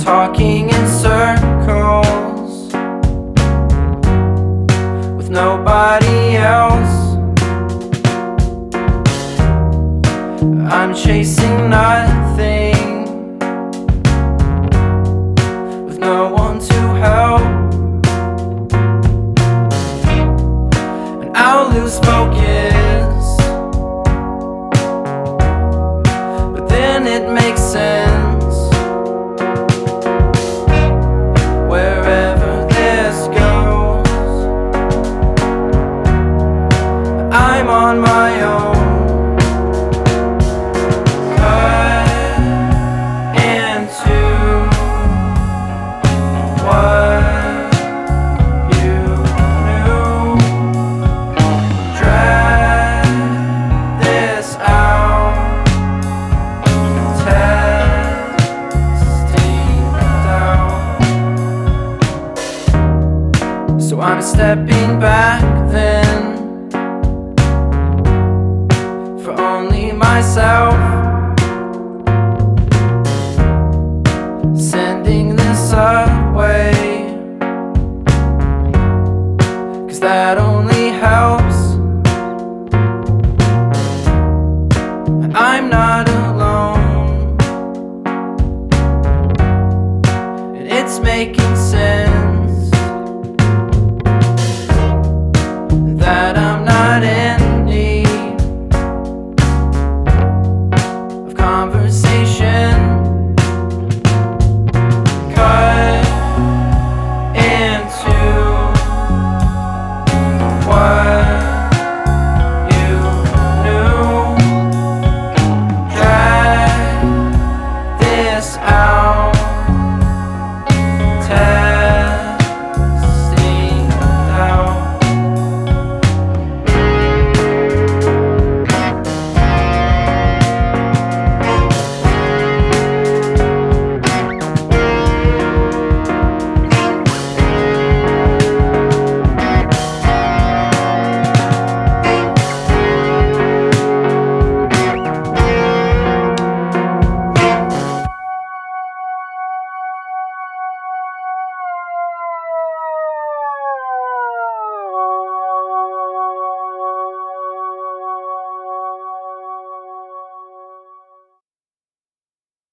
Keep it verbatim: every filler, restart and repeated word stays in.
talking in circles with nobody else. I'm chasing nothing with no one to help, and I'll lose focus, but then it makes sense. Wherever this goes, I'm on my own. So I'm stepping back then, for only myself, sending this away, 'cause that only helps. I'm not alone, and it's making sense.